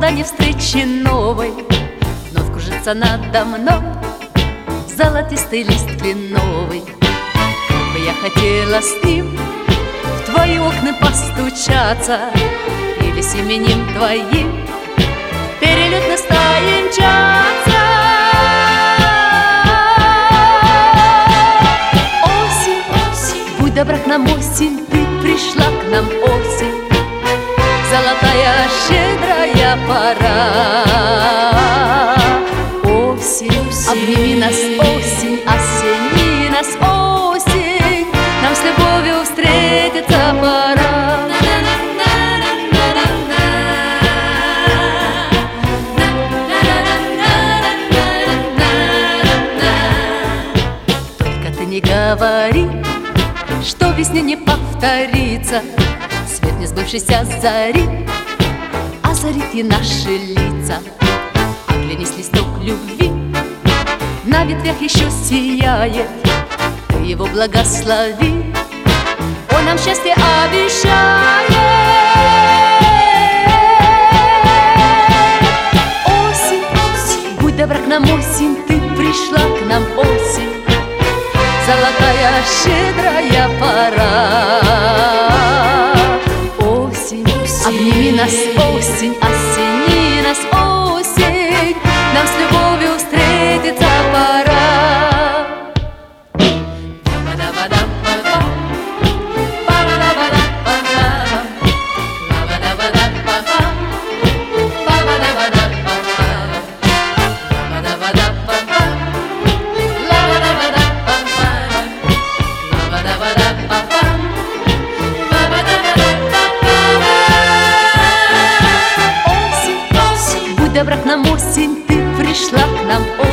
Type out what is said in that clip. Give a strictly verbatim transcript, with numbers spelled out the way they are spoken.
ожидании встречи новой вновь кружится надо мной золотистый лист кленовый. Как бы я хотела с ним в твои окна постучаться или с именем твоим перелетной стаей мчаться. Осень, осень, будь добра к нам, осень, ты пришла к нам, осень, золотая щедрая пора. Осень, обними нас, осень, осени нас, осень, нам с любовью встретиться пора. Только ты не говори, что весне не повторится свет несбывшейся зари озарит и наши лица. Оглянись, листок любви на ветвях еще сияет, ты его благослови, он нам счастье обещает. Осень, осень, будь добра к нам, осень, ты пришла к нам, осень, золотая щедрая пора. Осень, обними нас, осень, осени нас, осень, нам с любовью встретиться пора. Добра к нам, осень, ты пришла к нам,